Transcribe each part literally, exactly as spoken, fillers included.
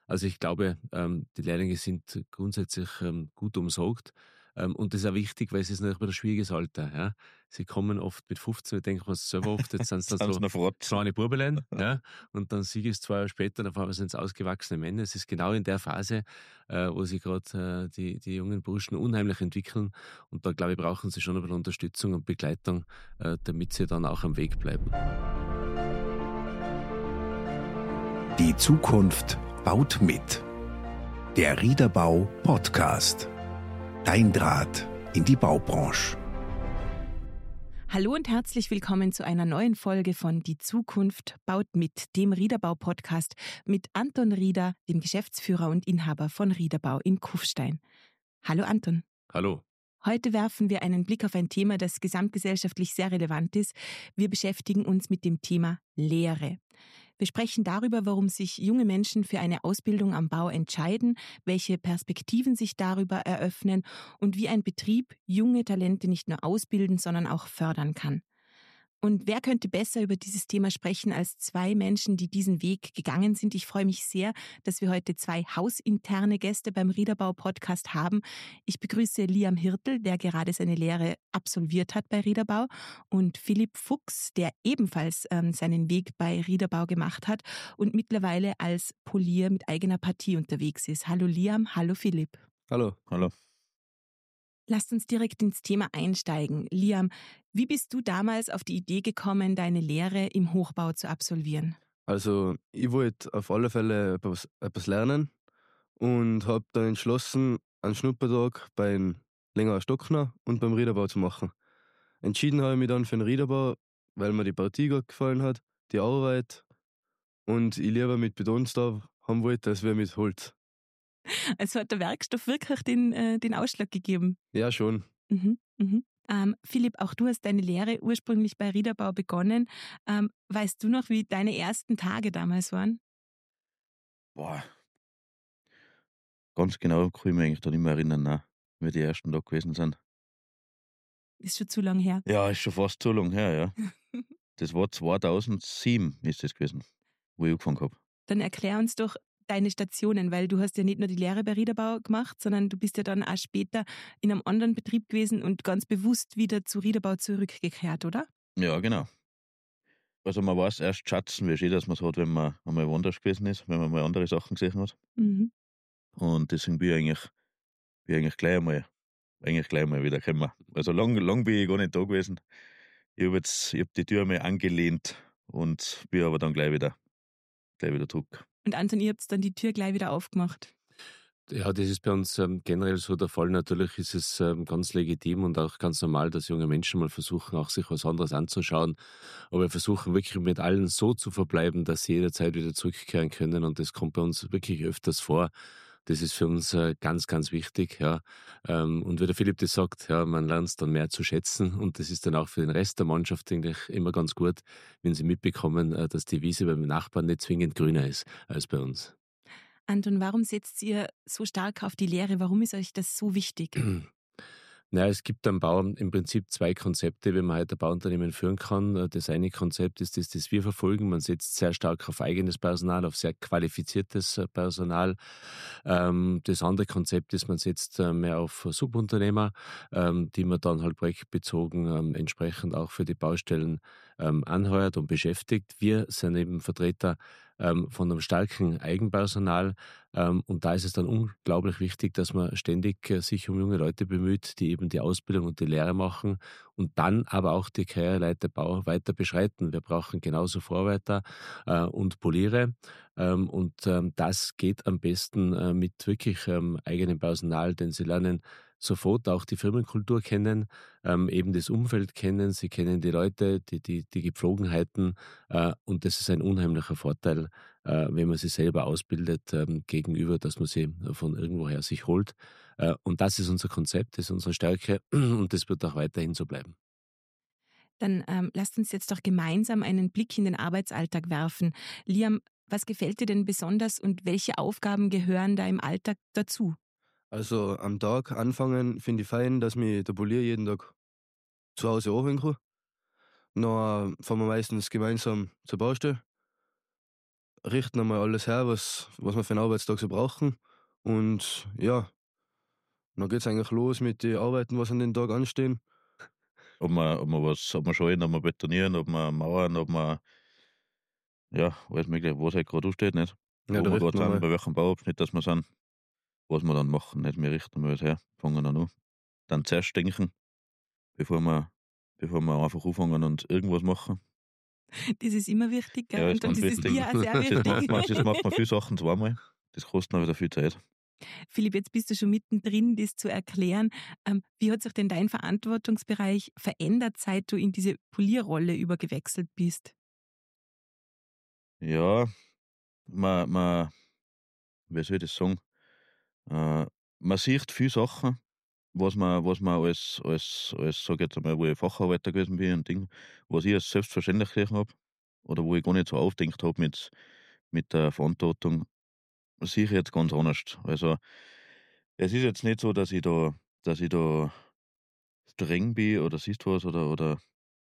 Also ich glaube, ähm, die Lehrlinge sind grundsätzlich ähm, gut umsorgt. Ähm, und das ist auch wichtig, weil es ist natürlich wieder ein schwieriges Alter. Ja. Sie kommen oft mit fünfzehn, wir denken uns selber oft, jetzt sind es dann Jetzt sind so sie noch Frotzen. kleine Bubelein, ja, und dann sieg es zwei Jahre später, dann auf einmal sind es ausgewachsene Männer. Es ist genau in der Phase, äh, wo sich gerade äh, die, die jungen Burschen unheimlich entwickeln. Und da, glaube ich, brauchen sie schon ein bisschen Unterstützung und Begleitung, äh, damit sie dann auch am Weg bleiben. Die Zukunft baut mit. Der Riederbau Podcast. Dein Draht in die Baubranche. Hallo und herzlich willkommen zu einer neuen Folge von Die Zukunft baut mit, dem Riederbau-Podcast mit Anton Rieder, dem Geschäftsführer und Inhaber von Riederbau in Kufstein. Hallo Anton. Hallo. Heute werfen wir einen Blick auf ein Thema, das gesamtgesellschaftlich sehr relevant ist. Wir beschäftigen uns mit dem Thema Lehre. Wir sprechen darüber, warum sich junge Menschen für eine Ausbildung am Bau entscheiden, welche Perspektiven sich darüber eröffnen und wie ein Betrieb junge Talente nicht nur ausbilden, sondern auch fördern kann. Und wer könnte besser über dieses Thema sprechen als zwei Menschen, die diesen Weg gegangen sind? Ich freue mich sehr, dass wir heute zwei hausinterne Gäste beim Riederbau-Podcast haben. Ich begrüße Liam Hirtl, der gerade seine Lehre absolviert hat bei Riederbau, und Philipp Fuchs, der ebenfalls ähm, seinen Weg bei Riederbau gemacht hat und mittlerweile als Polier mit eigener Partie unterwegs ist. Hallo Liam, hallo Philipp. Hallo. Hallo. Lasst uns direkt ins Thema einsteigen. Liam, wie bist du damals auf die Idee gekommen, deine Lehre im Hochbau zu absolvieren? Also ich wollte auf alle Fälle etwas, etwas lernen und habe dann entschlossen, einen Schnuppertag beim Länger Stockner und beim Riederbau zu machen. Entschieden habe ich mich dann für den Riederbau, weil mir die Partie gut gefallen hat, die Arbeit und ich lieber mit Beton da haben wollte, als wir mit Holz. Also hat der Werkstoff wirklich den, äh, den Ausschlag gegeben? Ja, schon. Mhm, mhm. Ähm, Philipp, auch du hast deine Lehre ursprünglich bei Riederbau begonnen. Ähm, weißt du noch, wie deine ersten Tage damals waren? Boah. Ganz genau kann ich mich eigentlich da nicht mehr erinnern, nein, wie die ersten da gewesen sind. Ist schon zu lang her. Ja, ist schon fast zu lang her, ja. Das war zweitausendsieben ist das gewesen, wo ich angefangen habe. Dann erklär uns doch deine Stationen, weil du hast ja nicht nur die Lehre bei Riederbau gemacht, sondern du bist ja dann auch später in einem anderen Betrieb gewesen und ganz bewusst wieder zu Riederbau zurückgekehrt, oder? Ja, genau. Also man weiß erst schätzen, wie schön das man es hat, wenn man einmal woanders gewesen ist, wenn man mal andere Sachen gesehen hat. Mhm. Und deswegen bin ich eigentlich, bin ich eigentlich gleich einmal, eigentlich gleich einmal wieder gekommen. Also lang, lang bin ich gar nicht da gewesen. Ich habe jetzt, ich hab die Tür einmal angelehnt und bin aber dann gleich wieder, gleich wieder zurück. Und Anton, ihr habt dann die Tür gleich wieder aufgemacht. Ja, das ist bei uns ähm, generell so der Fall. Natürlich ist es ähm, ganz legitim und auch ganz normal, dass junge Menschen mal versuchen, auch sich was anderes anzuschauen. Aber wir versuchen wirklich mit allen so zu verbleiben, dass sie jederzeit wieder zurückkehren können. Und das kommt bei uns wirklich öfters vor. Das ist für uns äh, ganz, ganz wichtig. Ja. Ähm, und wie der Philipp das sagt, ja, man lernt es dann mehr zu schätzen. Und das ist dann auch für den Rest der Mannschaft eigentlich immer ganz gut, wenn sie mitbekommen, äh, dass die Wiese beim Nachbarn nicht zwingend grüner ist als bei uns. Anton, warum setzt ihr so stark auf die Lehre? Warum ist euch das so wichtig? Naja, es gibt am Bau im Prinzip zwei Konzepte, wie man halt ein Bauunternehmen führen kann. Das eine Konzept ist das, das wir verfolgen. Man setzt sehr stark auf eigenes Personal, auf sehr qualifiziertes Personal. Das andere Konzept ist, man setzt mehr auf Subunternehmer, die man dann halt projektbezogen entsprechend auch für die Baustellen anheuert und beschäftigt. Wir sind eben Vertreter von einem starken Eigenpersonal. Und da ist es dann unglaublich wichtig, dass man ständig sich um junge Leute bemüht, die eben die Ausbildung und die Lehre machen und dann aber auch die Karriereleiter Bau weiter beschreiten. Wir brauchen genauso Vorarbeiter und Poliere. Und das geht am besten mit wirklich eigenem Personal, denn sie lernen sofort auch die Firmenkultur kennen, ähm, eben das Umfeld kennen, sie kennen die Leute, die, die, die Gepflogenheiten äh, und das ist ein unheimlicher Vorteil, äh, wenn man sie selber ausbildet, ähm, gegenüber, dass man sie von irgendwoher sich holt. Äh, und das ist unser Konzept, das ist unsere Stärke und das wird auch weiterhin so bleiben. Dann ähm, lasst uns jetzt doch gemeinsam einen Blick in den Arbeitsalltag werfen. Liam, was gefällt dir denn besonders und welche Aufgaben gehören da im Alltag dazu? Also am Tag anfangen finde ich fein, dass mich der Polier jeden Tag zu Hause anholen kann. Dann fahren wir meistens gemeinsam zur Baustelle. richten einmal alles her, was, was wir für einen Arbeitstag so brauchen. Und ja, dann geht es eigentlich los mit den Arbeiten, was an den Tag anstehen. Ob wir, ob wir was, ob wir scheuen, ob wir betonieren, ob wir mauern, ob wir, ja, alles mögliche, was halt gerade ansteht, nicht? Ja, Wo da wir richten gerade wir sind, mal. bei welchem Bauabschnitt dass wir sind, was wir dann machen, nicht? Wir richten mal was her, fangen dann an. Dann zuerst denken, bevor wir, bevor wir einfach anfangen und irgendwas machen. Das ist immer wichtig, gell? Ja, ist Und das ganz ist wichtig. dir auch sehr Das macht, man, wichtig. das macht man viele Sachen zweimal. Das kostet auch wieder viel Zeit. Philipp, jetzt bist du schon mittendrin, das zu erklären. Ähm, wie hat sich denn dein Verantwortungsbereich verändert, seit du in diese Polierrolle übergewechselt bist? Ja, man, man, wie soll ich das sagen? Äh, man sieht viele Sachen, was man, was man als, als, als sag ich jetzt einmal, wo ich Facharbeiter gewesen bin und Ding, was ich als selbstverständlich gesehen habe, oder wo ich gar nicht so aufgedacht habe mit, mit der Verantwortung, sehe ich jetzt ganz anders. Also, es ist jetzt nicht so, dass ich da, dass ich da streng bin oder siehst was oder, oder,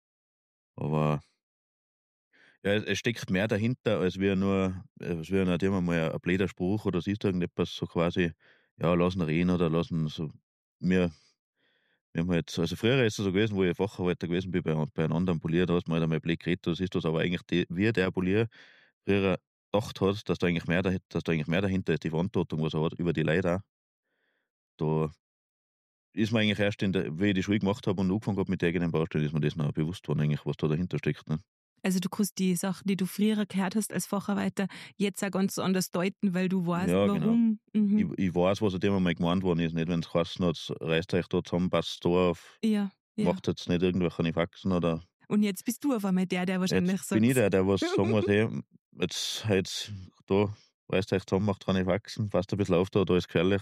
aber ja, es, es steckt mehr dahinter, als wir nur, als wir nicht immer mal ein blöder Spruch oder siehst du irgendetwas so quasi, ja, lassen reden oder lassen so, wir, wir haben halt, also früher ist es so gewesen, wo ich Facharbeiter gewesen bin, bei, bei einem anderen Polier, da hast du mal einmal blöd geredet, du siehst das, aber eigentlich, die, wie der Polier früher gedacht hat, dass da eigentlich mehr, dahinter, dass da eigentlich mehr dahinter ist, die Verantwortung, was er hat, über die Leute auch. Da ist mir eigentlich erst, in der, wie ich die Schule gemacht habe und angefangen habe mit der eigenen Baustelle, ist mir das noch bewusst worden, eigentlich, was da dahinter steckt. Ne? Also du kannst die Sachen, die du früher gehört hast als Facharbeiter, jetzt auch ganz anders deuten, weil du weißt, Ja, genau. warum. Mhm. Ich, ich weiß, was dem einmal gemeint worden ist, nicht, wenn es heißt, jetzt reißt euch da zusammen, passt da auf, Ja, ja. macht jetzt nicht irgendwelche Faxen oder. Und jetzt bist du auf einmal der, der wahrscheinlich Jetzt sagt. bin ich der, der was sagen muss, hey, jetzt, jetzt da reißt euch zusammen, macht keine Faxen, passt ein bisschen auf da, da ist gefährlich.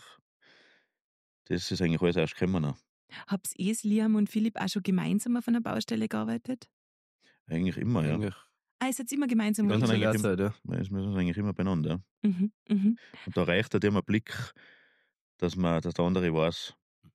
Das ist eigentlich alles erst gekommen. Noch. Habt ihr, Liam und Philipp, auch schon gemeinsam auf einer Baustelle gearbeitet? Eigentlich immer, ja. Eigentlich Ah, ihr seid immer gemeinsam Die ganze unterwegs? eigentlich Zeit, ja. Wir sind eigentlich immer beieinander. Ja. Mhm, mhm. Und da reicht halt immer ein Blick, dass, man, dass der andere weiß,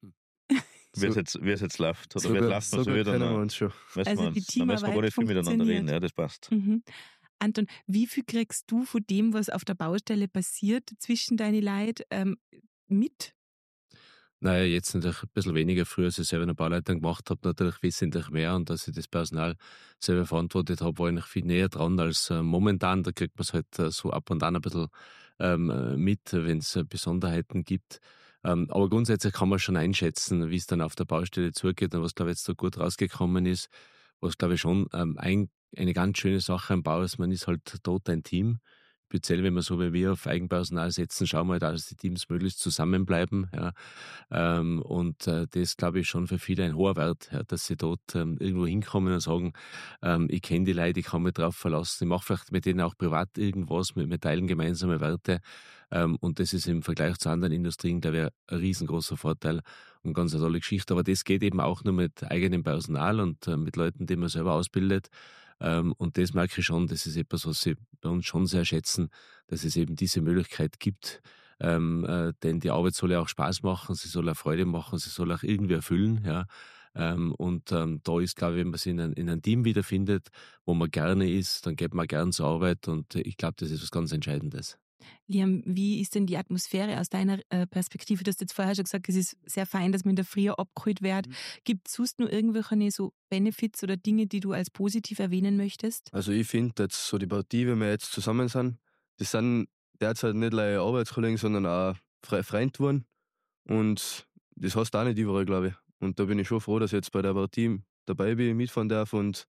wie es So- jetzt, wie es jetzt läuft. Oder So wie es gut, läuft so man so gut wieder. kennen wir Dann, uns schon. dann Also die müssen wir gar Teamarbeit nicht viel miteinander funktioniert. reden. Ja, das passt. Mhm. Anton, wie viel kriegst du von dem, was auf der Baustelle passiert, zwischen deine Leute ähm, mit? Naja, jetzt natürlich ein bisschen weniger. Früher, als ich selber eine Bauleitung gemacht habe, natürlich wesentlich mehr. Und dass ich das Personal selber verantwortet habe, war ich noch viel näher dran als äh, momentan. Da kriegt man es halt äh, so ab und an ein bisschen ähm, äh, mit, wenn es äh, Besonderheiten gibt. Ähm, aber grundsätzlich kann man schon einschätzen, wie es dann auf der Baustelle zugeht. Und was, glaube ich, jetzt so gut rausgekommen ist, was, glaube ich, schon ähm, ein, eine ganz schöne Sache am Bau ist, man ist halt dort ein Team. Speziell, wenn wir so wie wir auf Eigenpersonal setzen, schauen wir halt auch, dass die Teams möglichst zusammenbleiben. Ja. Ähm, und äh, das, glaube ich, schon für viele ein hoher Wert, ja, dass sie dort ähm, irgendwo hinkommen und sagen, ähm, ich kenne die Leute, ich kann mich drauf verlassen, ich mache vielleicht mit denen auch privat irgendwas, mit, wir teilen gemeinsame Werte. Ähm, und das ist im Vergleich zu anderen Industrien, glaube ich, ein riesengroßer Vorteil und ganz eine tolle Geschichte. Aber das geht eben auch nur mit eigenem Personal und äh, mit Leuten, die man selber ausbildet. Ähm, und das merke ich schon, das ist etwas, was sie bei uns schon sehr schätzen, dass es eben diese Möglichkeit gibt. Ähm, äh, denn die Arbeit soll ja auch Spaß machen, sie soll auch Freude machen, sie soll auch irgendwie erfüllen. Ja. Ähm, und ähm, da ist, glaube ich, wenn man sich in, ein, in einem Team wiederfindet, wo man gerne ist, dann geht man gern zur Arbeit und äh, ich glaube, das ist was ganz Entscheidendes. Liam, wie ist denn die Atmosphäre aus deiner äh, Perspektive? Du hast jetzt vorher schon gesagt, es ist sehr fein, dass man in der Früh abgeholt wird. Mhm. Gibt es sonst nur irgendwelche so Benefits oder Dinge, die du als positiv erwähnen möchtest? Also ich finde jetzt so die Partie, wenn wir jetzt zusammen sind, das sind derzeit nicht nur Arbeitskollegen, sondern auch Fre Freunde geworden. Und das hast du auch nicht überall, glaube ich. Und da bin ich schon froh, dass ich jetzt bei der Partie dabei bin, mitfahren darf und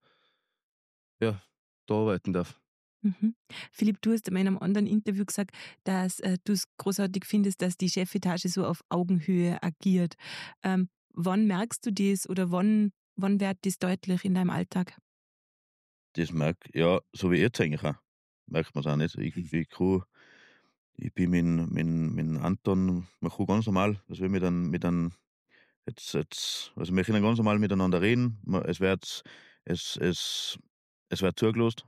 ja, da arbeiten darf. Mhm. Philipp, du hast in einem anderen Interview gesagt, dass äh, du es großartig findest, dass die Chefetage so auf Augenhöhe agiert. Ähm, wann merkst du das oder wann, wann wird das deutlich in deinem Alltag? Das merke ja, so wie jetzt eigentlich auch. Merkt man es auch nicht. Ich, ich, kann, ich bin mit, mit, mit Anton, man kann ganz normal, also mit einem, mit einem jetzt, jetzt, also wir können ganz normal miteinander reden. Es wird, es, es, es wird zugelassen.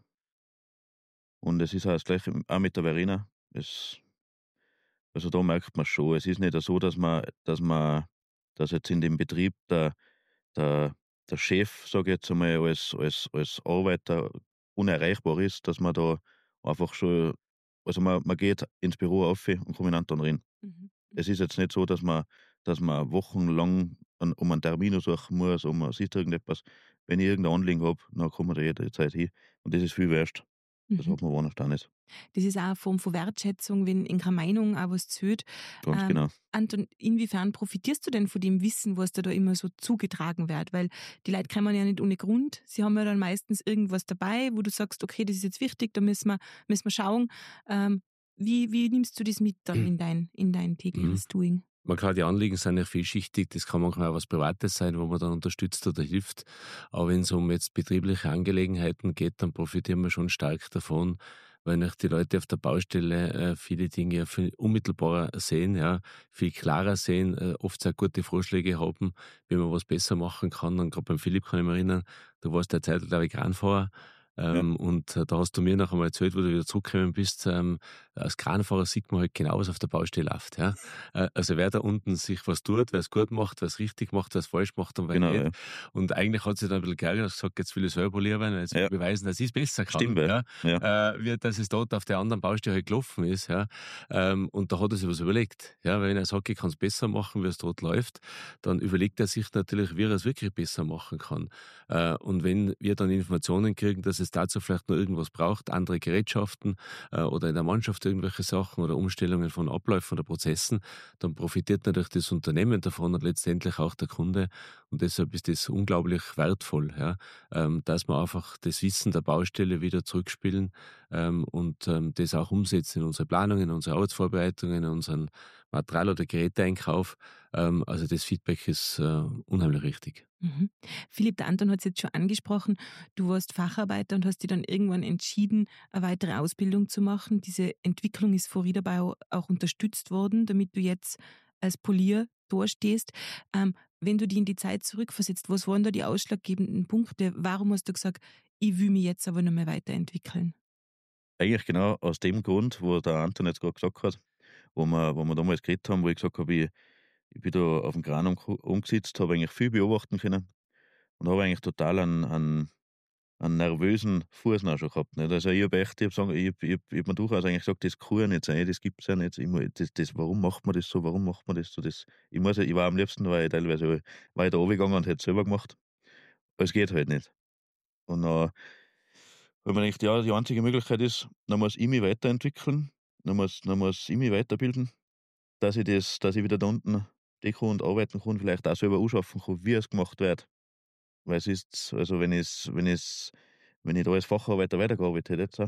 Und es ist auch das Gleiche auch mit der Verena. Es, also da merkt man schon, es ist nicht so, dass man, dass man, dass jetzt in dem Betrieb der, der, der Chef, sage ich jetzt einmal, als, als, als Arbeiter unerreichbar ist, dass man da einfach schon also man, man geht ins Büro auf und kommt miteinander rein. Mhm. Es ist jetzt nicht so, dass man, dass man wochenlang an, um einen Termin suchen muss, um man sieht irgendetwas. Wenn ich irgendein Anliegen habe, dann kann man da jederzeit hin. Und das ist viel wert. Das Mhm. hat man woanders da nicht. Das ist auch eine Form von Wertschätzung, wenn in keiner Meinung auch was zählt. Ganz Ähm, genau. Anton, inwiefern profitierst du denn von dem Wissen, was dir da immer so zugetragen wird? Weil die Leute kommen ja nicht ohne Grund. Sie haben ja dann meistens irgendwas dabei, wo du sagst, okay, das ist jetzt wichtig, da müssen wir, müssen wir schauen. Ähm, wie, wie nimmst du das mit dann in dein, in dein tägliches Doing? Man kann, die Anliegen sind ja vielschichtig, das kann manchmal auch was Privates sein, wo man dann unterstützt oder hilft. Aber wenn es um jetzt betriebliche Angelegenheiten geht, dann profitieren wir schon stark davon, weil nicht die Leute auf der Baustelle äh, viele Dinge ja viel unmittelbarer sehen, ja, viel klarer sehen, äh, oft sehr gute Vorschläge haben, wie man was besser machen kann. Und gerade beim Philipp kann ich mich erinnern, du warst der Zeit, glaube ich, Kranfahrer. Ähm, ja. Und äh, da hast du mir noch einmal erzählt, wo du wieder zurückgekommen bist, ähm, als Kranfahrer sieht man halt genau, was auf der Baustelle läuft. Ja? Äh, also wer da unten sich was tut, wer es gut macht, wer es richtig macht, wer es falsch macht und wer Genau, nicht. ja. Und eigentlich hat sich dann ein bisschen geärgert und gesagt, jetzt will ich selber polieren, jetzt will Ja. ich beweisen, dass ich es besser kann. Stimmt, ja? ja. Äh, wie dass es dort auf der anderen Baustelle halt gelaufen ist. Ja? Ähm, und da hat er sich was überlegt. Ja? Weil wenn er sagt, ich kann es besser machen, wie es dort läuft, dann überlegt er sich natürlich, wie er es wirklich besser machen kann. Äh, und wenn wir dann Informationen kriegen, dass es dazu vielleicht noch irgendwas braucht, andere Gerätschaften äh, oder in der Mannschaft irgendwelche Sachen oder Umstellungen von Abläufen oder Prozessen, dann profitiert natürlich das Unternehmen davon und letztendlich auch der Kunde. Und deshalb ist das unglaublich wertvoll, ja, ähm, dass wir einfach das Wissen der Baustelle wieder zurückspielen ähm, und ähm, das auch umsetzen in unsere Planungen, in unsere Arbeitsvorbereitungen, in unseren Material- oder Geräteeinkauf. Ähm, also das Feedback ist äh, unheimlich richtig. Mhm. Philipp, der Anton hat es jetzt schon angesprochen, du warst Facharbeiter und hast dich dann irgendwann entschieden, eine weitere Ausbildung zu machen. Diese Entwicklung ist von Riederbau auch unterstützt worden, damit du jetzt als Polier dastehst. Ähm, wenn du dich in die Zeit zurückversetzt, was waren da die ausschlaggebenden Punkte? Warum hast du gesagt, ich will mich jetzt aber noch mal weiterentwickeln? Eigentlich genau aus dem Grund, wo der Anton jetzt gerade gesagt hat, wo wir, wo wir damals geredet haben, wo ich gesagt habe, ich, ich bin da auf dem Kran um, umgesetzt, habe eigentlich viel beobachten können und habe eigentlich total einen, einen, einen nervösen Fuß auch schon gehabt. Nicht? Also ich habe echt, ich habe ich hab, ich hab, ich hab mir durchaus eigentlich gesagt, das kann ja nicht sein, das gibt es ja nicht. Ich muss, das, das, warum macht man das so, warum macht man das so? Das, ich, muss, ich war am liebsten, war ich teilweise war ich da runtergegangen und hätte es selber gemacht. Aber es geht halt nicht. Und dann habe ich mir gedacht, ja, die einzige Möglichkeit ist, dann muss ich mich weiterentwickeln, dann muss, dann muss ich mich weiterbilden, dass ich das, dass ich wieder da unten die kann und arbeiten kann, vielleicht auch selber anschaffen kann, wie es gemacht wird. Weil es ist, also wenn ich wenn ich wenn ich da als Facharbeiter weitergearbeitet hätte jetzt, auch,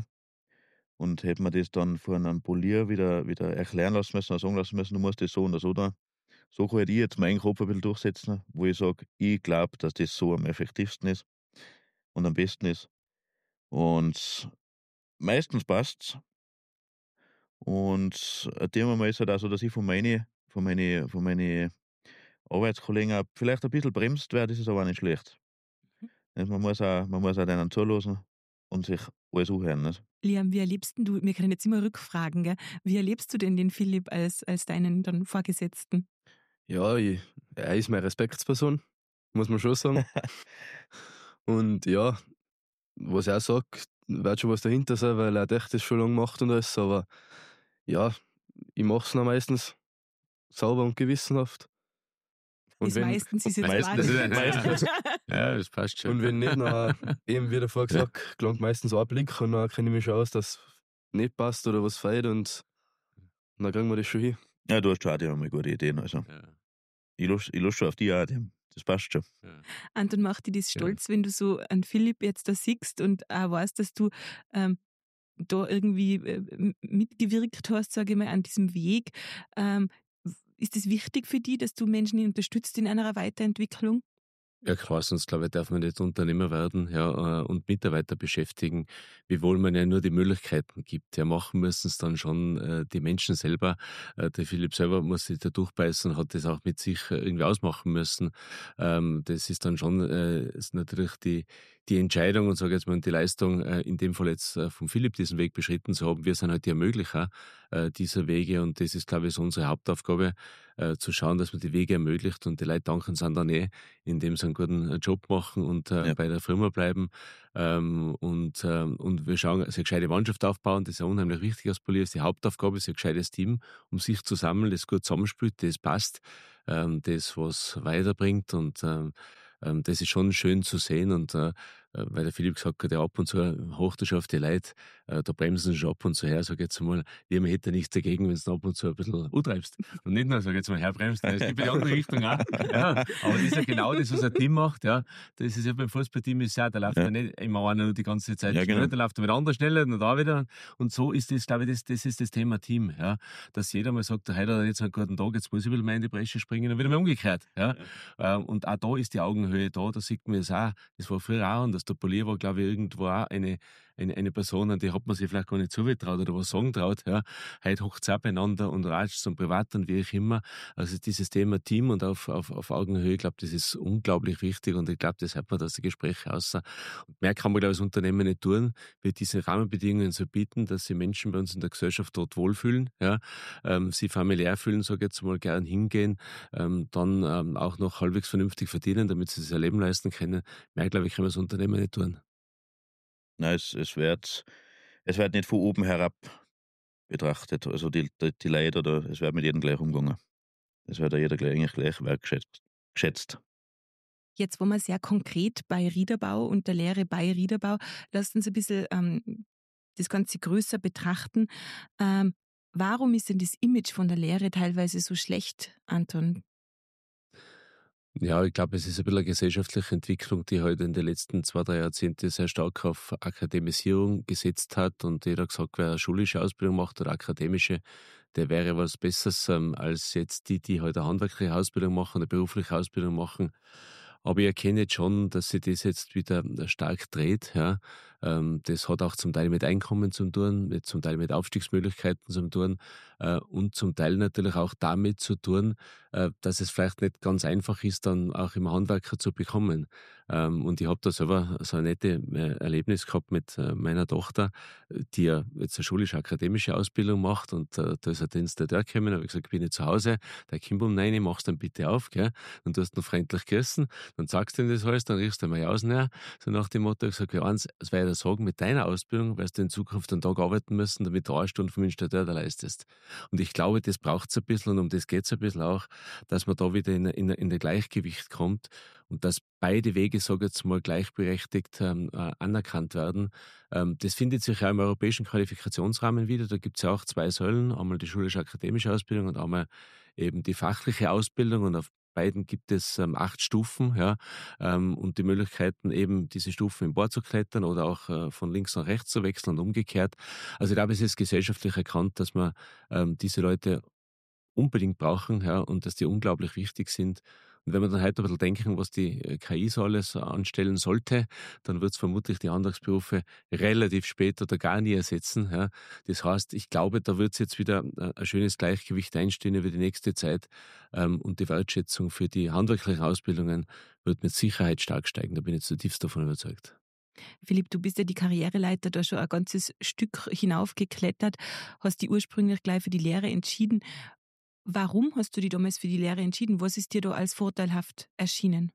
und hätte mir das dann von einem Polier wieder, wieder erklären lassen müssen, oder sagen lassen müssen, du musst das so und so da. So kann ich jetzt meinen Kopf ein bisschen durchsetzen, wo ich sage, ich glaube, dass das so am effektivsten ist und am besten ist. Und meistens passt's. Und ein Thema mal ist halt auch so, dass ich von meinen von meine, von meine Arbeitskollegen auch vielleicht ein bisschen bremst werde, das ist aber auch nicht schlecht. Nicht? Man muss auch, man muss auch denen zuhören und sich alles anhören. Nicht? Liam, wie erlebst denn du, wir können jetzt immer rückfragen, gell? Wie erlebst du denn den Philipp als, als deinen dann Vorgesetzten? Ja, ich, er ist meine Respektsperson, muss man schon sagen. Und ja, was er sagt, wird schon was dahinter sein, weil er hat echt das schon lange gemacht und alles, aber ja, ich mache es noch meistens sauber und gewissenhaft. Und Das wenn, meistens ist jetzt meistens, wahr. meistens, Ja, das passt schon. und wenn nicht, dann, eben wie davor gesagt, gelangt meistens ein Blick und dann kenne ich mich schon aus, dass nicht passt oder was fehlt und dann kriegen wir das schon hin. ja, du hast schon auch die einmal gute Ideen. Also. Ja, Ich lust, ich lust schon auf die auch, die, das passt schon. ja. Anton, macht dir das stolz, wenn du so an Philipp jetzt da siehst und auch weißt, dass du ähm, da irgendwie äh, mitgewirkt hast, sage ich mal, an diesem Weg. Ähm, ist es wichtig für dich, dass du Menschen unterstützt in einer Weiterentwicklung? Ja klar, sonst glaube ich, darf man nicht Unternehmer werden, ja, und Mitarbeiter beschäftigen, wiewohl man ja nur die Möglichkeiten gibt. Ja, machen müssen es dann schon äh, die Menschen selber. Äh, der Philipp selber muss sich da durchbeißen, hat das auch mit sich äh, irgendwie ausmachen müssen. Ähm, das ist dann schon äh, ist natürlich die die Entscheidung und sage jetzt mal die Leistung, äh, in dem Fall jetzt äh, von Philipp diesen Weg beschritten zu haben. Wir sind halt die Ermöglicher äh, dieser Wege und das ist, glaube ich, so unsere Hauptaufgabe, äh, zu schauen, dass man die Wege ermöglicht und die Leute danken sind dann eh, indem sie einen guten äh, Job machen und äh, Ja. bei der Firma bleiben ähm, und, äh, und wir schauen, also eine gescheite Mannschaft aufbauen, das ist ja unheimlich wichtig als Polier, ist die Hauptaufgabe, ist ein gescheites Team, um sich zu sammeln, das gut zusammenspielt, das passt, ähm, das was weiterbringt und ähm, ähm, das ist schon schön zu sehen und äh, weil der Philipp gesagt hat, ja, ab und zu hocht er schon auf die Leute, äh, da bremsen sie schon ab und zu her, sag jetzt mal, ich hätte nichts dagegen, wenn du ab und zu ein bisschen antreibst. Und nicht nur, sag jetzt mal, herbremst, es gibt ja die andere Richtung auch. Ja, aber das ist ja genau das, was ein Team macht, ja. Das ist ja beim Fußballteam ist ja, da läuft ja. ja nicht immer einer nur die ganze Zeit ja, schneller, genau. da läuft er mit anderen schneller und da wieder. Und so ist das, glaube ich, das, das ist das Thema Team, ja. Dass jeder mal sagt, heute hat er jetzt einen guten Tag, jetzt muss ich wieder mal in die Bresche springen und wieder mal umgekehrt, ja. ja. Und auch da ist die Augenhöhe da, da sieht man es auch. Das war früher auch anders. Der Polier war, glaube ich, irgendwo auch eine, eine, eine Person, an die hat man sich vielleicht gar nicht zugetraut oder was sagen traut. Ja. Heute hockt es auch beieinander und ratscht zum Privat und wie auch immer. Also dieses Thema Team und auf, auf, auf Augenhöhe, ich glaube, das ist unglaublich wichtig und ich glaube, das hört man aus den Gesprächen raus. Und mehr kann man, glaube ich, als Unternehmen nicht tun, wie diese Rahmenbedingungen so bieten, dass sich Menschen bei uns in der Gesellschaft dort wohlfühlen, ja, ähm, sie familiär fühlen, sage ich jetzt mal, gern hingehen, ähm, dann ähm, auch noch halbwegs vernünftig verdienen, damit sie sich ein Leben leisten können. Mehr, glaube ich, können wir als Unternehmen nicht tun. Nein, es, es, wird, es wird nicht von oben herab betrachtet. Also die, die, die Leute, oder es wird mit jedem gleich umgegangen. Es wird auch jeder gleich, eigentlich gleich wertgeschätzt. Jetzt, wo wir sehr konkret bei Riederbau und der Lehre bei Riederbau, lasst uns ein bisschen ähm, das Ganze größer betrachten. Ähm, warum ist denn das Image von der Lehre teilweise so schlecht, Anton? Ja, ich glaube, es ist ein bisschen eine gesellschaftliche Entwicklung, die heute in den letzten zwei, drei Jahrzehnten sehr stark auf Akademisierung gesetzt hat und jeder gesagt, wer eine schulische Ausbildung macht oder akademische, der wäre was Besseres ähm, als jetzt die, die heute eine handwerkliche Ausbildung machen, eine berufliche Ausbildung machen. Aber ich erkenne jetzt schon, dass sich das jetzt wieder stark dreht. Ja. Ähm, das hat auch zum Teil mit Einkommen zu tun, mit, zum Teil mit Aufstiegsmöglichkeiten zu tun äh, und zum Teil natürlich auch damit zu tun, äh, dass es vielleicht nicht ganz einfach ist, dann auch im Handwerker zu bekommen. Ähm, und ich habe da selber so ein nettes äh, Erlebnis gehabt mit äh, meiner Tochter, die ja jetzt eine schulisch-akademische Ausbildung macht und äh, da ist ein Installateur gekommen, da habe ich gesagt, ich bin nicht zu Hause, der kommt um neun, mach's dann bitte auf, gell? Und du hast noch freundlich gegessen, dann sagst du ihm das alles, dann riechst du mal aus, ne? So nach dem Motto, ich sage, ja, eins, das werde ich sagen, mit deiner Ausbildung wirst du in Zukunft einen Tag arbeiten müssen, damit du eine Stunde vom Installateur da leistest. Und ich glaube, das braucht es ein bisschen und um das geht es ein bisschen auch, dass man da wieder in, in, in der Gleichgewicht kommt und dass beide Wege, sage ich jetzt mal, gleichberechtigt ähm, äh, anerkannt werden. Ähm, das findet sich ja im europäischen Qualifikationsrahmen wieder. Da gibt es ja auch zwei Säulen, einmal die schulisch-akademische Ausbildung und einmal eben die fachliche Ausbildung und auf beiden gibt es ähm, acht Stufen, ja, ähm, und die Möglichkeiten eben diese Stufen im Board zu klettern oder auch äh, von links nach rechts zu wechseln und umgekehrt. Also ich glaube, es ist gesellschaftlich erkannt, dass man ähm, diese Leute unbedingt brauchen, ja, und dass die unglaublich wichtig sind. Und wenn wir dann heute ein bisschen denken, was die K I so alles anstellen sollte, dann wird es vermutlich die Handwerksberufe relativ spät oder gar nie ersetzen. Ja. Das heißt, ich glaube, da wird es jetzt wieder ein schönes Gleichgewicht einstehen über die nächste Zeit ähm, und die Wertschätzung für die handwerklichen Ausbildungen wird mit Sicherheit stark steigen. Da bin ich zutiefst davon überzeugt. Philipp, du bist ja die Karriereleiter da schon ein ganzes Stück hinaufgeklettert, hast dich ursprünglich gleich für die Lehre entschieden. Warum hast du dich damals für die Lehre entschieden? Was ist dir da als vorteilhaft erschienen?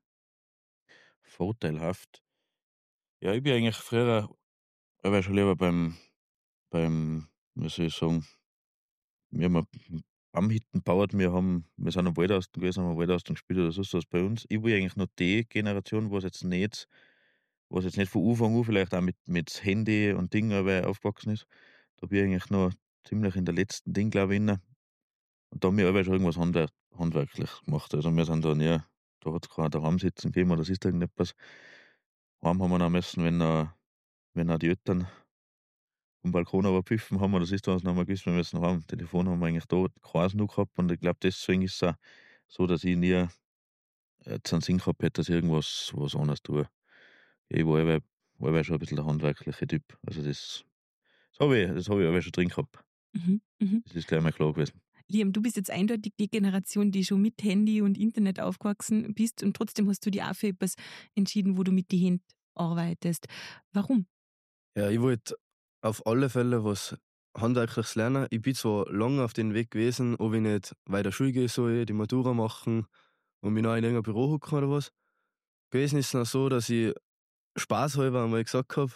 Vorteilhaft? Ja, ich bin eigentlich früher, ich war schon lieber beim, beim, wie soll ich sagen, wir haben am Hitten gebaut, wir haben, wir sind am Waldausgang gewesen, haben am Waldausgang gespielt oder sonst was bei uns. Ich war eigentlich noch die Generation, was jetzt nicht, was jetzt nicht von Anfang an vielleicht auch mit, mit Handy und Dingen aber aufgewachsen ist. Da bin ich eigentlich noch ziemlich in der letzten Ding, glaube ich, inne. Und da haben wir aber schon irgendwas handwer handwerklich gemacht. Also wir sind da nie, da hat es keiner daheim sitzen gegeben oder es ist irgendetwas. Heim haben wir noch müssen, wenn äh, wenn auch die Eltern vom Balkon aber gepfiffen haben oder sonst was, dann haben wir gewusst, wir müssen heim. Telefon haben wir eigentlich da keins noch gehabt und ich glaube, deswegen ist es auch so, dass ich nie jetzt einen Sinn gehabt hätte, dass ich irgendwas was anderes tue. Ich war aber, war aber schon ein bisschen der handwerkliche Typ. Also das, das habe ich, das hab ich aber schon drin gehabt. Mhm, mhm. Das ist gleich mal klar gewesen. Liam, du bist jetzt eindeutig die Generation, die schon mit Handy und Internet aufgewachsen bist und trotzdem hast du dich auch für etwas entschieden, wo du mit die Hände arbeitest. Warum? Ja, ich wollte auf alle Fälle was Handwerkliches lernen. Ich bin zwar lange auf den Weg gewesen, ob ich nicht weiter Schule gehen soll, die Matura machen und mich noch in irgendein Büro hocken oder was. Gewesen ist es noch so, dass ich spaßhalber einmal gesagt habe,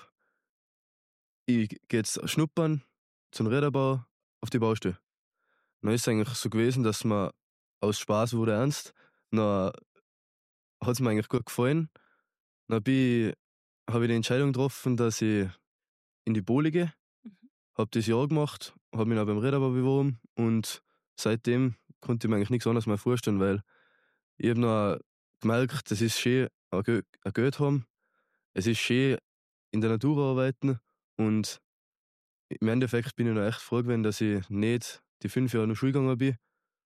ich gehe jetzt schnuppern zum Räderbau auf die Baustelle. Dann ist es eigentlich so gewesen, dass man aus Spaß wurde ernst. Dann hat es mir eigentlich gut gefallen. Dann bin ich, habe ich die Entscheidung getroffen, dass ich in die Bowle gehe. Habe das Jahr gemacht, habe mich auch beim Räderbau beworben und seitdem konnte ich mir eigentlich nichts anderes mehr vorstellen, weil ich habe noch gemerkt, es ist schön, ein Gö- ein Geld haben, es ist schön, in der Natur arbeiten und im Endeffekt bin ich noch echt froh gewesen, dass ich nicht die fünf Jahre noch Schule gegangen bin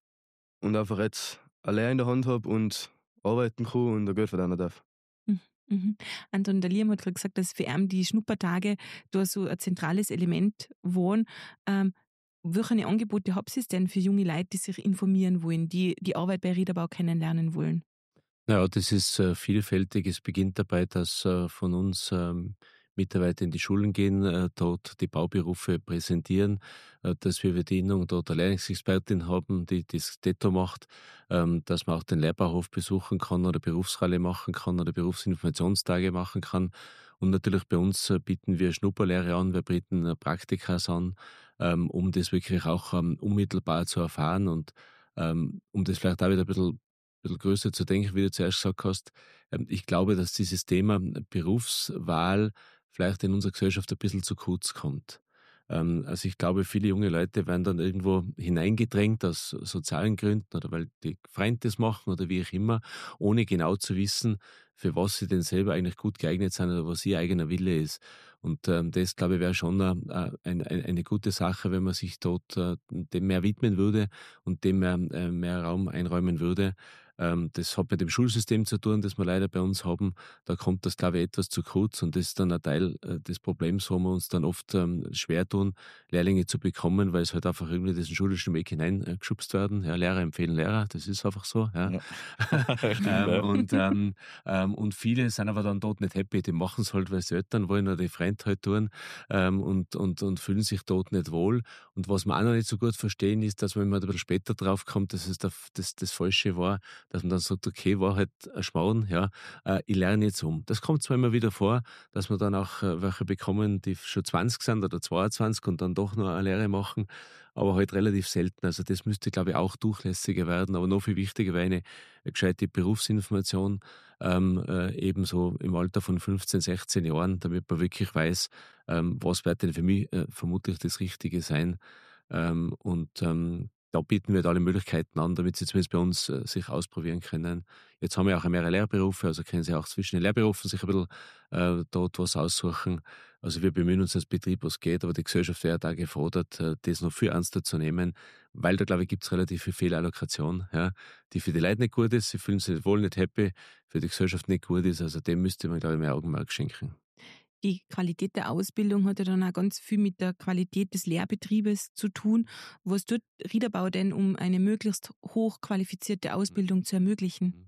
und einfach jetzt allein in der Hand habe und arbeiten kann und ein Geld verdienen darf. Mhm. Mhm. Anton, der Liam hat gerade gesagt, dass für ihn die Schnuppertage da so ein zentrales Element waren. Ähm, welche Angebote habt ihr denn für junge Leute, die sich informieren wollen, die die Arbeit bei Riederbau kennenlernen wollen? Ja, das ist äh, vielfältig. Es beginnt dabei, dass äh, von uns ähm, Mitarbeiter in die Schulen gehen, äh, dort die Bauberufe präsentieren, äh, dass wir Bedienung dort eine Lehrlingsexpertin haben, die das Detto macht, ähm, dass man auch den Lehrbauhof besuchen kann oder Berufshalle machen kann oder Berufsinformationstage machen kann. Und natürlich bei uns äh, bieten wir Schnupperlehre an, wir bieten äh, Praktikas an, ähm, um das wirklich auch ähm, unmittelbar zu erfahren und ähm, um das vielleicht auch wieder ein bisschen bisschen größer zu denken, wie du zuerst gesagt hast. Ähm, Ich glaube, dass dieses Thema Berufswahl vielleicht in unserer Gesellschaft ein bisschen zu kurz kommt. Ähm, Also ich glaube, viele junge Leute werden dann irgendwo hineingedrängt aus sozialen Gründen oder weil die Freunde das machen oder wie auch immer, ohne genau zu wissen, für was sie denn selber eigentlich gut geeignet sind oder was ihr eigener Wille ist. Und ähm, das, glaube ich, wäre schon eine, eine, eine gute Sache, wenn man sich dort äh, dem mehr widmen würde und dem mehr, äh, mehr Raum einräumen würde. Ähm, das hat mit dem Schulsystem zu tun, das wir leider bei uns haben. Da kommt das, glaube ich, etwas zu kurz und das ist dann ein Teil äh, des Problems, wo wir uns dann oft ähm, schwer tun, Lehrlinge zu bekommen, weil es halt einfach irgendwie diesen schulischen Weg hineingeschubst werden. Ja, Lehrer empfehlen Lehrer, das ist einfach so. Ja. Ja. ähm, und, ähm, ähm, und viele sind aber dann dort nicht happy, die machen es halt, weil sie Eltern wollen oder die Freunde halt tun ähm, und, und, und fühlen sich dort nicht wohl. Und was wir auch noch nicht so gut verstehen, ist, dass man immer ein bisschen später drauf kommt, dass es das, das, das Falsche war, dass man dann sagt, okay, war halt ein Schmarrn, ja, äh, ich lerne jetzt um. Das kommt zwar immer wieder vor, dass wir dann auch äh, welche bekommen, die schon zwanzig sind oder zweiundzwanzig und dann doch noch eine Lehre machen, aber halt relativ selten. Also das müsste, glaube ich, auch durchlässiger werden, aber noch viel wichtiger wäre eine, eine gescheite Berufsinformation, ähm, äh, ebenso im Alter von fünfzehn, sechzehn Jahren, damit man wirklich weiß, ähm, was wird denn für mich äh, vermutlich das Richtige sein. Ähm, und ähm, da bieten wir da alle Möglichkeiten an, damit sie zumindest bei uns äh, sich ausprobieren können. Jetzt haben wir auch mehrere Lehrberufe, also können sie auch zwischen den Lehrberufen sich ein bisschen äh, dort was aussuchen. Also wir bemühen uns als Betrieb, was geht, aber die Gesellschaft wäre da gefordert, äh, das noch viel ernster zu nehmen, weil da, glaube ich, gibt es relativ viel Fehlallokation, ja, die für die Leute nicht gut ist, sie fühlen sich wohl nicht happy, für die Gesellschaft nicht gut ist, also dem müsste man, glaube ich, mehr Augenmerk schenken. Die Qualität der Ausbildung hat ja dann auch ganz viel mit der Qualität des Lehrbetriebes zu tun. Was tut Riederbau denn, um eine möglichst hochqualifizierte Ausbildung zu ermöglichen?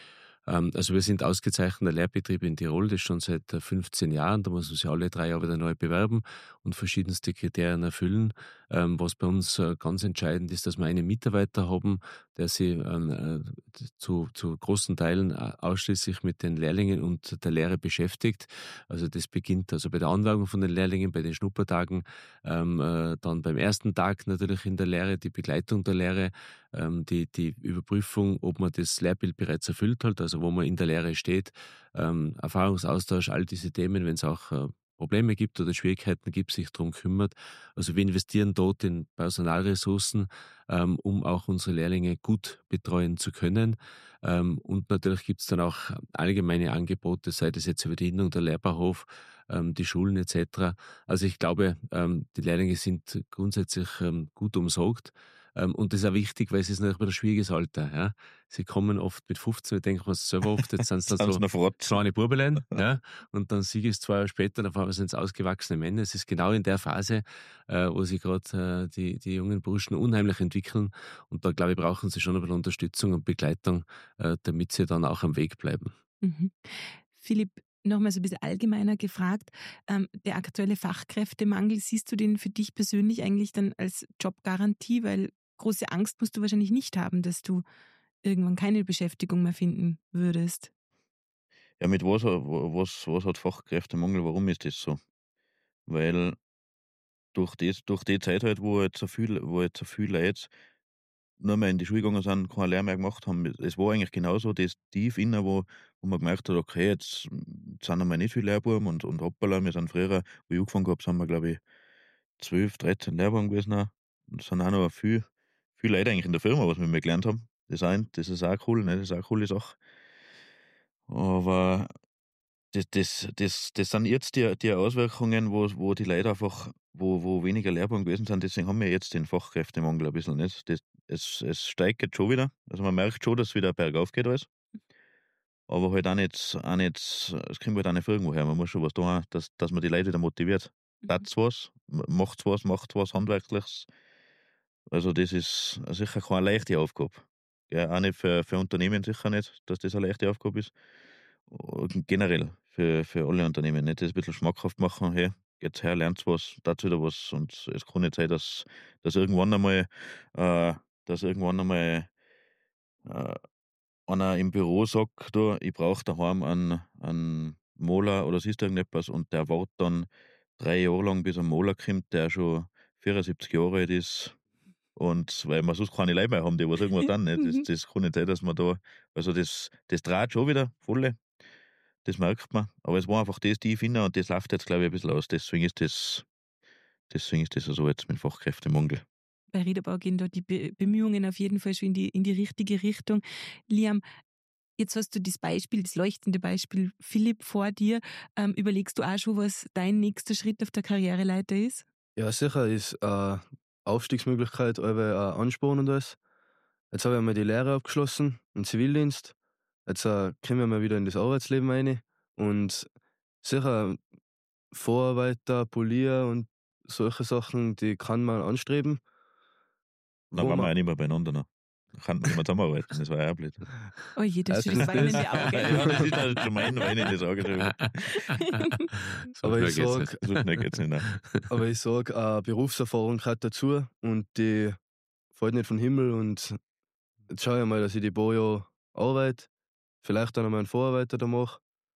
Ähm, Also wir sind ausgezeichneter Lehrbetrieb in Tirol, das schon seit äh, fünfzehn Jahren. Da muss man sich alle drei Jahre wieder neu bewerben und verschiedenste Kriterien erfüllen. Ähm, Was bei uns äh, ganz entscheidend ist, dass wir einen Mitarbeiter haben, der sich ähm, äh, zu, zu großen Teilen äh, ausschließlich mit den Lehrlingen und der Lehre beschäftigt. Also das beginnt also bei der Anwerbung von den Lehrlingen, bei den Schnuppertagen, ähm, äh, dann beim ersten Tag natürlich in der Lehre, die Begleitung der Lehre, ähm, die, die Überprüfung, ob man das Lehrbild bereits erfüllt hat, also wo man in der Lehre steht, ähm, Erfahrungsaustausch, all diese Themen, wenn es auch äh, Probleme gibt oder Schwierigkeiten gibt, sich darum kümmert. Also wir investieren dort in Personalressourcen, ähm, um auch unsere Lehrlinge gut betreuen zu können. Ähm, und natürlich gibt es dann auch allgemeine Angebote, sei das jetzt über die Bedienung, der Lehrbauhof, ähm, die Schulen et cetera. Also ich glaube, ähm, die Lehrlinge sind grundsätzlich ähm, gut umsorgt. Ähm, und das ist auch wichtig, weil es ist natürlich ein schwieriges Alter. Ja. Sie kommen oft mit fünfzehn, wir denken uns selber oft, jetzt sind es dann Sind so sie noch frott? kleine Burbelein, ja, und dann siege ich es zwei Jahre später, dann sind es ausgewachsene Männer. Es ist genau in der Phase, äh, wo sich gerade äh, die, die jungen Burschen unheimlich entwickeln und da, glaube ich, brauchen sie schon ein bisschen Unterstützung und Begleitung, äh, damit sie dann auch am Weg bleiben. Mhm. Philipp, Nochmal so ein bisschen allgemeiner gefragt, ähm, der aktuelle Fachkräftemangel, siehst du den für dich persönlich eigentlich dann als Jobgarantie? Weil große Angst musst du wahrscheinlich nicht haben, dass du irgendwann keine Beschäftigung mehr finden würdest. Ja, mit was, was, was hat Fachkräftemangel? Warum ist das so? Weil durch, das, durch die Zeit halt, wo jetzt so viel, wo jetzt so viele Leute nur mehr in die Schule gegangen sind, keine Lehre mehr gemacht haben, es war eigentlich genauso das tief innen, wo, wo man gemerkt hat, okay, jetzt sind einmal nicht viele Lehrbuben und, und hoppala, wir sind früher, wo ich angefangen habe, sind wir, glaube ich, zwölf, dreizehn Lehrbuben gewesen. Auch. Und es sind auch noch viel, viele Leute eigentlich in der Firma, was wir mehr gelernt haben. Das, ein, das ist auch cool, ne? Das ist auch eine coole Sache. Aber das, das, das, das sind jetzt die, die Auswirkungen, wo, wo die Leute einfach, wo, wo weniger Lehrbuben gewesen sind, deswegen haben wir jetzt den Fachkräftemangel ein bisschen. Nicht? Das, es, es steigt jetzt schon wieder. Also man merkt schon, dass es wieder bergauf geht alles. Aber halt auch nicht, auch nicht, es kommt halt auch nicht von irgendwoher. Man muss schon was tun, dass, dass man die Leute wieder motiviert. Tat's was, macht's was, macht was Handwerkliches. Also das ist sicher keine leichte Aufgabe. Ja, auch nicht für, für Unternehmen sicher nicht, dass das eine leichte Aufgabe ist. Und generell für, für alle Unternehmen nicht das ein bisschen schmackhaft machen, hey, geht's her, lernt's was, dazu wieder was. Und es kann nicht sein, dass, dass irgendwann einmal, äh, dass irgendwann einmal äh, einer im Büro sagt, du, ich brauche daheim einen, einen Moler oder siehst du irgendetwas und der wartet dann drei Jahre lang, bis ein Moler kommt, der schon vierundsiebzig Jahre alt ist. Und weil wir sonst keine Leute mehr haben, die was irgendwas dann nicht. Das, das kann nicht sein, dass man da, also das, das dreht schon wieder volle. Das merkt man. Aber es war einfach das tief inne und das läuft jetzt, glaube ich, ein bisschen aus. Deswegen ist das, deswegen ist das so jetzt mit Fachkräftemangel. Bei Riederbau gehen dort die Be- Bemühungen auf jeden Fall schon in die, in die richtige Richtung. Liam, jetzt hast du das Beispiel, das leuchtende Beispiel Philipp vor dir. Ähm, überlegst du auch schon, was dein nächster Schritt auf der Karriereleiter ist? Ja, sicher ist äh, Aufstiegsmöglichkeit aber ein Ansporn und alles. Jetzt habe ich einmal die Lehre abgeschlossen, einen Zivildienst. Jetzt äh, kommen wir wieder in das Arbeitsleben rein. Und sicher Vorarbeiter, Polier und solche Sachen, die kann man anstreben. Dann Wo waren wir man- ja nicht mehr beieinander noch. Dann kann man nicht mehr zusammenarbeiten. Das war ja auch blöd. Oh je, das Also ist das das- weinende Ja, Auge. das ist halt gemein, wenn ich das Auge drüber. So Aber schnell ich geht's sag- nicht. So schnell geht's nicht. Nein. Aber ich sage, äh, Berufserfahrung gehört dazu und die fällt nicht vom Himmel. Und jetzt schaue ich mal, dass ich die paar Jahre arbeite, vielleicht dann einmal einen Vorarbeiter da mache.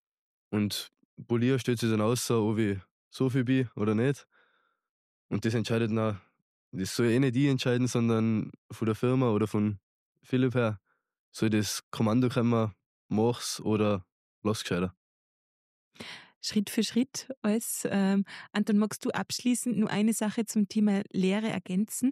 Und Polier stellt sich dann aus, ob ich so viel bin oder nicht. Und das entscheidet dann, das soll eh nicht ich entscheiden, sondern von der Firma oder von Philipp her. Soll das Kommando kommen, mach's oder lass gescheiter. Schritt für Schritt alles. Ähm, Anton, magst du abschließend nur eine Sache zum Thema Lehre ergänzen?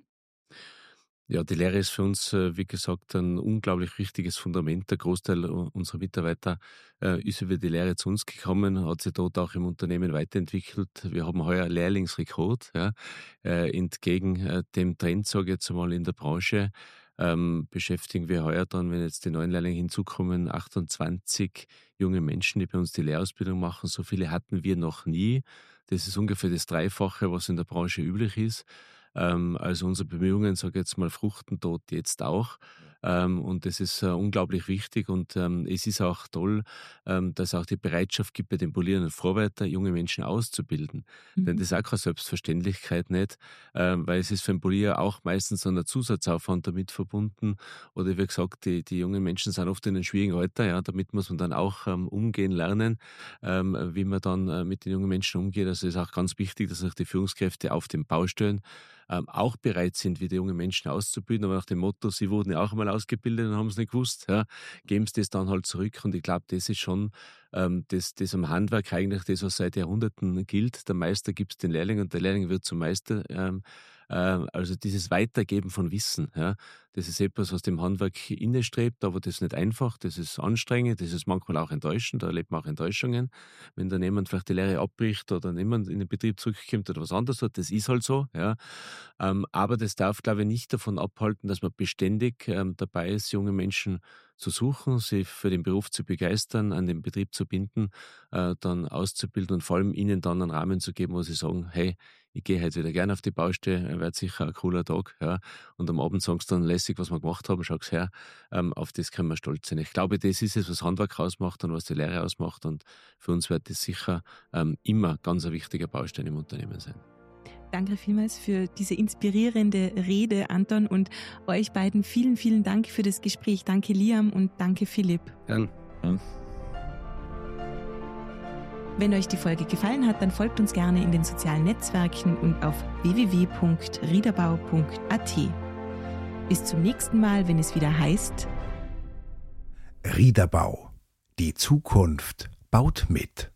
Ja, die Lehre ist für uns, äh, wie gesagt, ein unglaublich wichtiges Fundament. Der Großteil unserer Mitarbeiter äh, ist über die Lehre zu uns gekommen, hat sich dort auch im Unternehmen weiterentwickelt. Wir haben heuer Lehrlingsrekord, ja, äh, entgegen äh, dem Trend, sage ich jetzt einmal, in der Branche. Ähm, beschäftigen wir heuer dann, wenn jetzt die neuen Lehrlinge hinzukommen, achtundzwanzig junge Menschen, die bei uns die Lehrausbildung machen. So viele hatten wir noch nie. Das ist ungefähr das Dreifache, was in der Branche üblich ist. Ähm, also unsere Bemühungen, sage ich jetzt mal, fruchten dort jetzt auch. Ähm, und das ist äh, unglaublich wichtig und ähm, es ist auch toll, ähm, dass es auch die Bereitschaft gibt, bei den polierenden Vorarbeiter junge Menschen auszubilden. Mhm. Denn das ist auch keine Selbstverständlichkeit nicht, ähm, weil es ist für einen Polier auch meistens ein Zusatzaufwand damit verbunden. Oder wie gesagt, die, die jungen Menschen sind oft in einem schwierigen Alter, ja, damit muss man dann auch ähm, umgehen lernen, ähm, wie man dann äh, mit den jungen Menschen umgeht. Also es ist auch ganz wichtig, dass auch die Führungskräfte auf den Baustellen ähm, auch bereit sind, wieder junge Menschen auszubilden, aber nach dem Motto, sie wurden ja auch einmal ausgebildet und haben es nicht gewusst, ja, geben sie das dann halt zurück und ich glaube, das ist schon ähm, das, das am Handwerk eigentlich, das was seit Jahrhunderten gilt. Der Meister gibt es den Lehrling und der Lehrling wird zum Meister. Ähm, äh, also dieses Weitergeben von Wissen, ja, das ist etwas, was dem Handwerk innestrebt, aber das ist nicht einfach, das ist anstrengend, das ist manchmal auch enttäuschend, da erlebt man auch Enttäuschungen, wenn dann jemand vielleicht die Lehre abbricht oder jemand in den Betrieb zurückkommt oder was anderes hat, das ist halt so, ja. Ähm, aber das darf, glaube ich, nicht davon abhalten, dass man beständig ähm, dabei ist, junge Menschen zu suchen, sich für den Beruf zu begeistern, an den Betrieb zu binden, äh, dann auszubilden und vor allem ihnen dann einen Rahmen zu geben, wo sie sagen, hey, ich gehe heute wieder gerne auf die Baustelle, wird sicher ein cooler Tag. Ja. Und am Abend sagen sie dann lässig, was wir gemacht haben, schau her, ähm, auf das können wir stolz sein. Ich glaube, das ist es, was Handwerk ausmacht und was die Lehre ausmacht. Und für uns wird das sicher ähm, immer ganz ein wichtiger Baustein im Unternehmen sein. Danke vielmals für diese inspirierende Rede, Anton, und euch beiden vielen, vielen Dank für das Gespräch. Danke, Liam, und danke, Philipp. Gern. Ja. Wenn euch die Folge gefallen hat, dann folgt uns gerne in den sozialen Netzwerken und auf w w w punkt riederbau punkt a t. Bis zum nächsten Mal, wenn es wieder heißt: Riederbau. Die Zukunft baut mit.